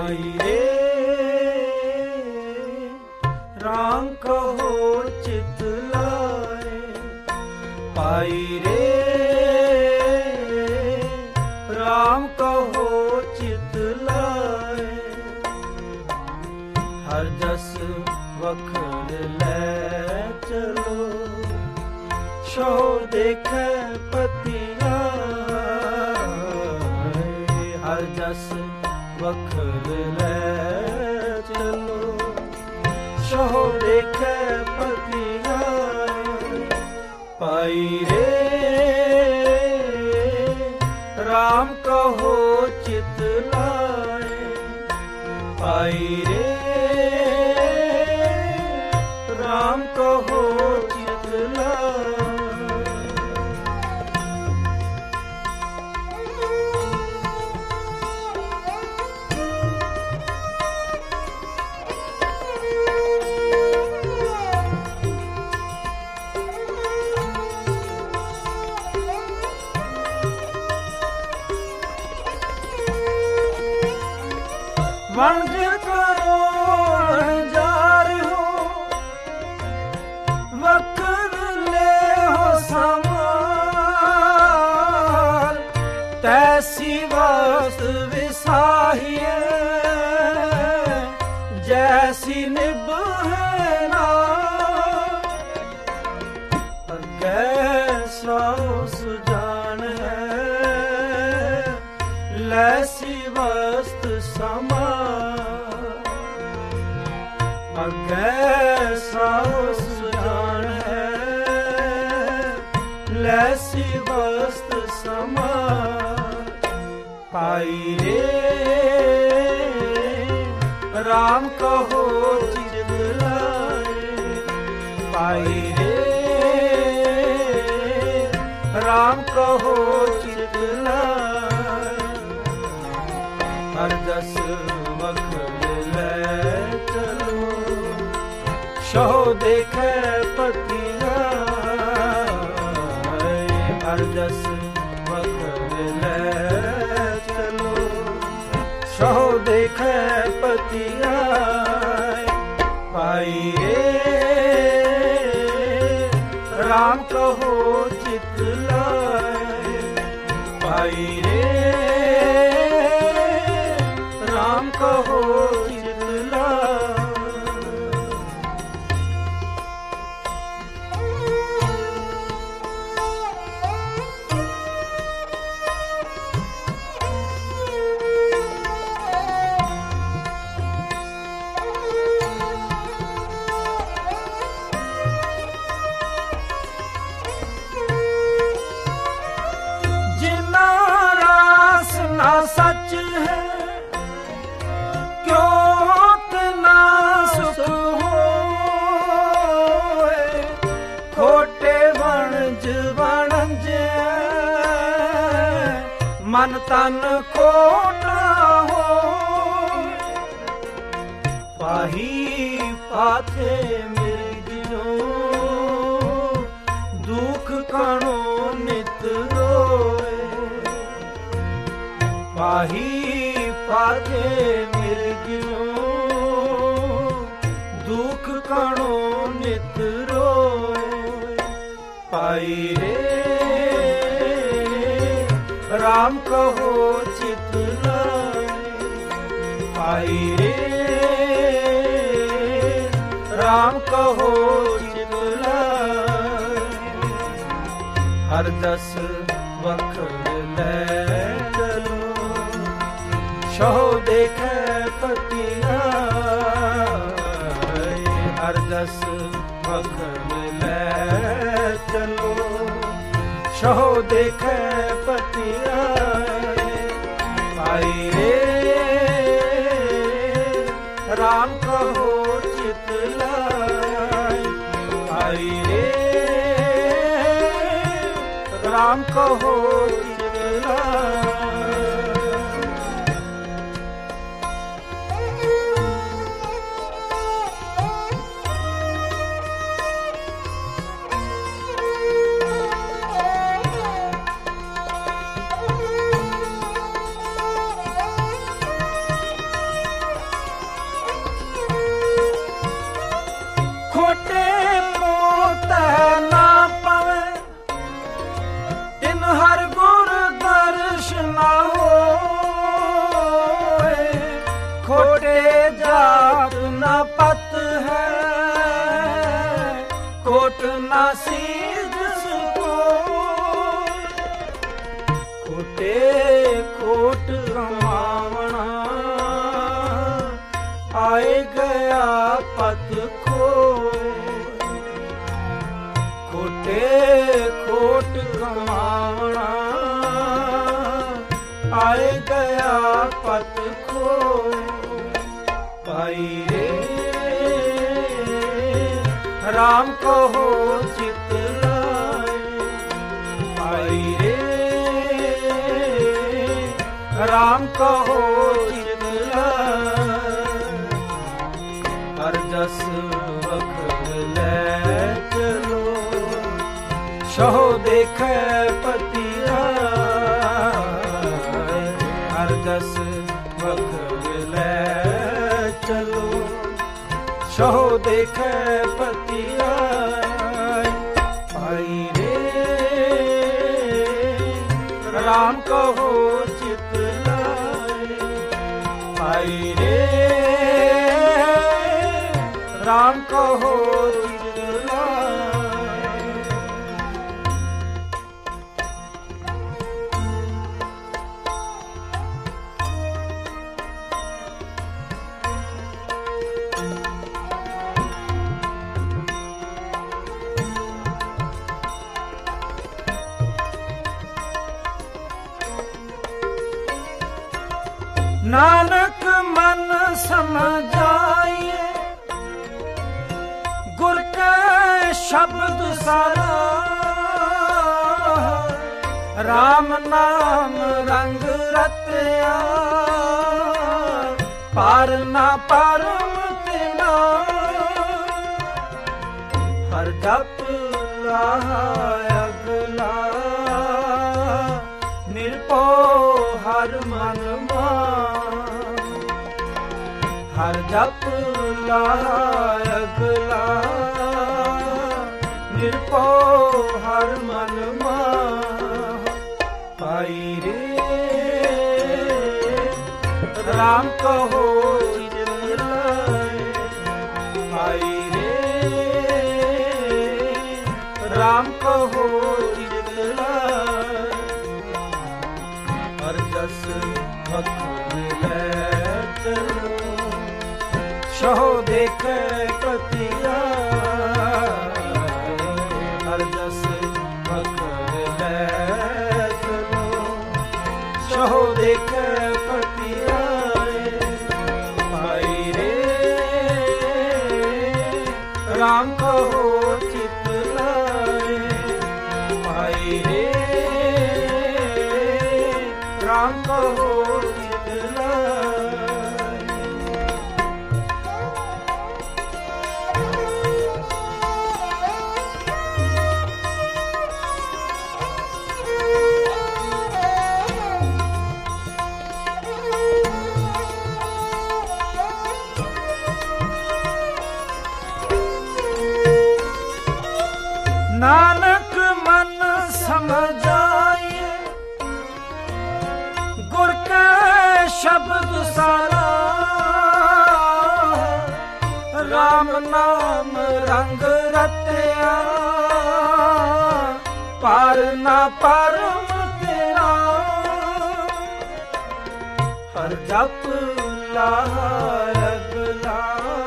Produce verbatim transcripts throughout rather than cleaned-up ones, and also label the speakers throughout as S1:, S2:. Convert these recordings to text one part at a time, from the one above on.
S1: पाई रे राम कहो चित लाए, पाई रे राम कहो चित लाए। हर जस वखर ले चलो, शो देखे पतिया। हर जस वखर ले चलो, शो देखे पतिया। पाई रे राम कहो चित लाए, पाई रे राम कहो चित लाए। वंज करो जार हो, वक्र ले हो समाल। तैसी वस्त विसाहिए, जैसी निभे ना। कैसा सुजान है, लैसी वस्त समा। कैसा सुजान है, लैसी वस्त समा। पाई रे राम कहो चित लाए, पाई रे राम कहो चित लाए। हर जस वखर ले चलो, शो देखे पतिया। हर जस वखर ले चलो, शो देखे पतिया। पाई रे राम कहो चित लाए, पाई रे राम कहो चित लाए। जिना रास ना सच है, क्यों तना सुख होए। खोटे वणज वणज मन तन खोटा हो। पाही पाथे मिर्गियो, दुख कणो नित रोए। पाही पाथे मिर्गियो, दुख कणो नित रोए। पाई रे राम कहो चित लाए, पाई रे राम कहो चित लाए। हर दस वखर ले चलो, शो देखे पतिया। हर दस वखर ले चलो, शो देखे पतिया। पाई रे राम कहो चित लाए, पाई रे राम कहो चित लाए। ਕਮਾਵਣਾ, ਆਏ ਗਿਆ ਪਤ ਖੋ ਪਾਈ ਰੇ। ਰਾਮ ਕਹੋ ਚਿਤ ਲਾਏ ਪਾਈ ਰੇ। ਰਾਮ ਕਹੋ ਚਿਤ ਲਾਏ, ਹਰ ਜਸ ਵਖਤ ਲੈ ਚਲੋ, ਸਹੁ ਦੇਖੈ ਪਤੀ ਆਏ। ਹਰ ਜਸ ਵਖਤ ਲੈ ਚਲੋ, ਸਹੁ ਦੇਖੈ ਪਤੀ ਆਏ ਪਾਈ ਰੇ। ਰਾਮ ਕਹੋ ਚਿਤ ਲਾਏ ਪਾਈ ਰੇ। ਰਾਮ ਕਹੋ ਚਿਤ ਲਾਏ। ਨਾਨਕ ਮਨ ਸਮਝਾਈਏ, ਗੁਰ ਕੈ ਸ਼ਬਦ ਸਾਰਾ। ਰਾਮ ਨਾਮ ਰੰਗ ਰਤਿਆ, ਪਾਰ ਨਾ ਪਰਮ ਤਿਨਾ। ਹਰ ਜਪ ਲਾਇ ਅਗਲਾ, ਨਿਰਭਉ ਹਰ ਮਨ ਮਾਨ। ਹਰ ਜਪ ਲਾਇ ਅਗਲਾ, ਨਿਰਭਉ ਹਰ ਮਨ ਮਾਨ ਪਾਈ ਰੇ। ਰਾਮ ਕਹੋ ਚਿਤ ਲਾਏ ਪਾਈ ਰੇ। ਰਾਮ ਕਹੋ ਚਿਤ ਲਾਏ, ਹਰ ਜਸ ਵਖਤ ਲੈ ਚਲੋ, ਸਹੁ ਦੇਖੈ ਪਤੀ ਆਏ। ਹਰ ਜਸ ਵਖਤ ਲੈ ਚਲੋ, ਸਹੁ ਦੇਖੈ ਪਤੀ ਆਏ ਪਾਈ ਰੇ। ਰਾਮ ਕਹੋ ਚਿਤ ਲਾਏ ਪਾਈ ਰੇ। ਰਾਮ ਕਹੋ ਚਿਤ ਲਾਏ। ਨਾਨਕ ਮਨ ਸਮਝਾਈਏ, ਗੁਰ ਕੈ ਸ਼ਬਦ ਸਾਰਾ। ਰਾਮ ਨਾਮ ਰੰਗ ਰਤਿਆ, ਪਾਰ ਨਾ ਪਰਮ ਤੇਰਾ। ਹਰ ਜਪ ਲਾਇ ਅਗਲਾ,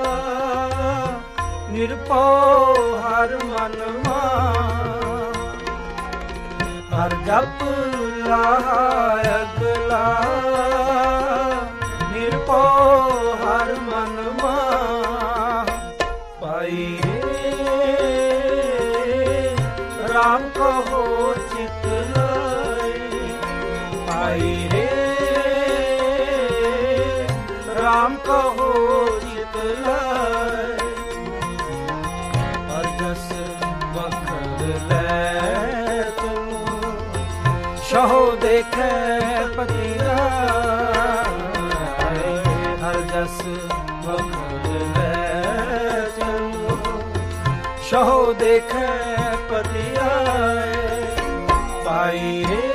S1: ਨਿਰਭਉ ਹਰ ਮਨ ਮਾਨ। ਹਰ ਜਪ ਲਾਇ ਅਗਲਾ, ਨਿਰਭਉ ਹਰ ਮਨ ਮਾਨ ਪਾਈ ਰੇ। ਰਾਮ ਕਹੋ ਚਿਤ ਲਾਏ ਪਾਈ ਰੇ। ਰਾਮ ਕਹੋ ਚਿਤ ਲਾਏ, ਹਰ ਜਸ ਵਖਤ ਲੈ ਚਲੋ, ਸਹੁ ਦੇਖੈ ਪਤੀ ਆਏ। ਹਰ ਜਸ ਵਖਤ ਲੈ ਚਲੋ, ਸਹੁ ਦੇਖੈ ਪਤੀ ਆਏ ਪਾਈ ਰੇ।